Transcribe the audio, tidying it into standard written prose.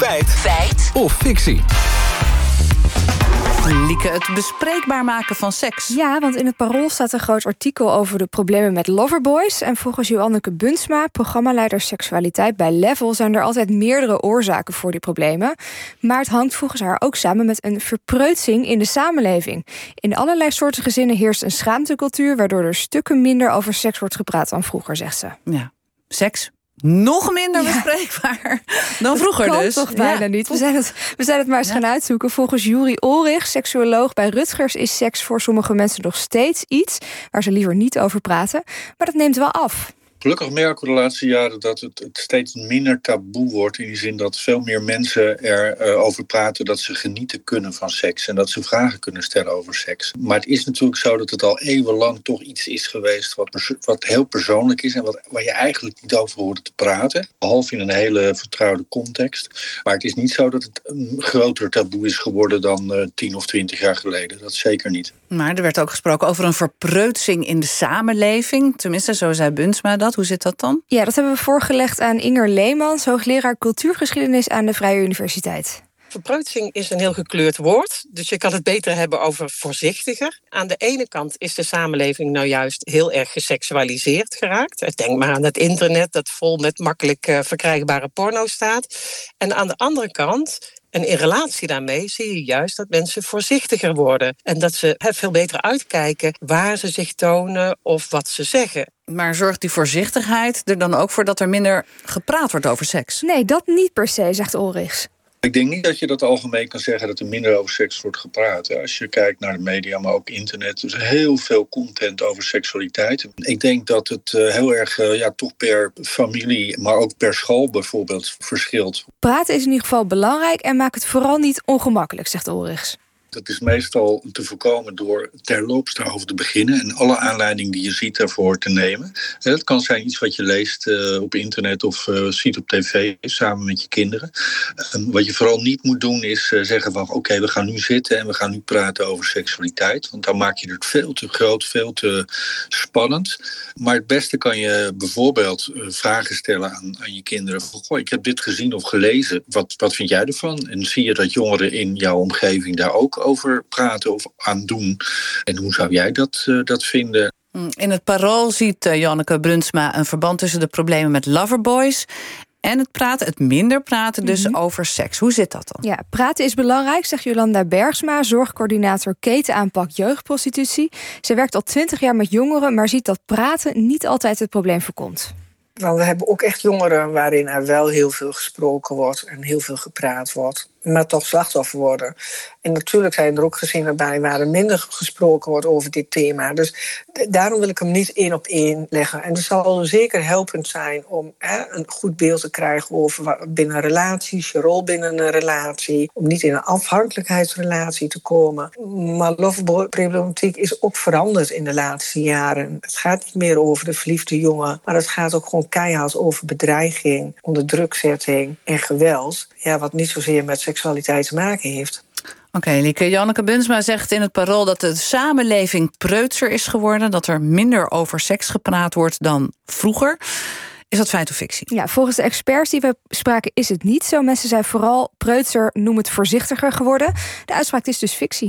Feit of fictie? Lieke, het bespreekbaar maken van seks. Ja, want in het Parool staat een groot artikel over de problemen met loverboys. En volgens Joanneke Buntsma, programmaleider seksualiteit bij Level, zijn er altijd meerdere oorzaken voor die problemen. Maar het hangt volgens haar ook samen met een verpreutsing in de samenleving. In allerlei soorten gezinnen heerst een schaamtecultuur, waardoor er stukken minder over seks wordt gepraat dan vroeger, zegt ze. Ja, seks nog minder bespreekbaar dan vroeger dat kan dus. Toch bijna niet. We zijn het maar eens gaan uitzoeken. Volgens Juri Olrich, seksuoloog bij Rutgers, is seks voor sommige mensen nog steeds iets waar ze liever niet over praten. Maar dat neemt wel af. Gelukkig merken we de laatste jaren dat het steeds minder taboe wordt. In die zin dat veel meer mensen erover praten dat ze genieten kunnen van seks. En dat ze vragen kunnen stellen over seks. Maar het is natuurlijk zo dat het al eeuwenlang toch iets is geweest wat heel persoonlijk is. En waar je eigenlijk niet over hoort te praten. Behalve in een hele vertrouwde context. Maar het is niet zo dat het een groter taboe is geworden dan 10 of 20 jaar geleden. Dat zeker niet. Maar er werd ook gesproken over een verpreutsing in de samenleving. Tenminste, zo zei Buntsma dat. Hoe zit dat dan? Ja, dat hebben we voorgelegd aan Inger Leemans, hoogleraar cultuurgeschiedenis aan de Vrije Universiteit. Verpreutsing is een heel gekleurd woord, dus je kan het beter hebben over voorzichtiger. Aan de ene kant is de samenleving nou juist heel erg geseksualiseerd geraakt. Denk maar aan het internet dat vol met makkelijk verkrijgbare porno staat. En aan de andere kant, en in relatie daarmee, zie je juist dat mensen voorzichtiger worden. En dat ze veel beter uitkijken waar ze zich tonen of wat ze zeggen. Maar zorgt die voorzichtigheid er dan ook voor dat er minder gepraat wordt over seks? Nee, dat niet per se, zegt Olrichs. Ik denk niet dat je dat algemeen kan zeggen dat er minder over seks wordt gepraat. Als je kijkt naar de media, maar ook internet, dus heel veel content over seksualiteit. Ik denk dat het heel erg toch per familie, maar ook per school bijvoorbeeld verschilt. Praten is in ieder geval belangrijk en maak het vooral niet ongemakkelijk, zegt Olrichs. Dat is meestal te voorkomen door terloops daarover te beginnen en alle aanleiding die je ziet daarvoor te nemen. Het kan zijn iets wat je leest op internet of ziet op tv samen met je kinderen. Wat je vooral niet moet doen is zeggen van oké, we gaan nu zitten en we gaan nu praten over seksualiteit. Want dan maak je het veel te groot, veel te spannend. Maar het beste kan je bijvoorbeeld vragen stellen aan je kinderen. Van, goh, ik heb dit gezien of gelezen. Wat vind jij ervan? En zie je dat jongeren in jouw omgeving daar ook over praten of aan doen? En hoe zou jij dat vinden? In het Parool ziet Joanneke Buntsma een verband tussen de problemen met loverboys en het minder praten dus over seks. Hoe zit dat dan? Ja, praten is belangrijk, zegt Jolanda Bergsma, zorgcoördinator ketenaanpak jeugdprostitutie. Ze werkt al 20 jaar met jongeren, maar ziet dat praten niet altijd het probleem voorkomt. Nou, we hebben ook echt jongeren waarin er wel heel veel gesproken wordt en heel veel gepraat wordt, maar toch slachtoffer worden. En natuurlijk zijn er ook gezinnen bij waar er minder gesproken wordt over dit thema. Dus daarom wil ik hem niet 1 op 1 leggen. En het zal zeker helpend zijn om een goed beeld te krijgen over binnen relaties, je rol binnen een relatie, om niet in een afhankelijkheidsrelatie te komen. Maar loverboy-problematiek is ook veranderd in de laatste jaren. Het gaat niet meer over de verliefde jongen, maar het gaat ook gewoon keihard over bedreiging, onderdrukzetting en geweld. Ja, wat niet zozeer met seksualiteit te maken heeft. Oké, Lieke. Joanneke Buntsma zegt in het Parool dat de samenleving preutser is geworden, dat er minder over seks gepraat wordt dan vroeger. Is dat feit of fictie? Ja, volgens de experts die we spraken is het niet zo. Mensen zijn vooral preutser, noem het voorzichtiger geworden. De uitspraak is dus fictie.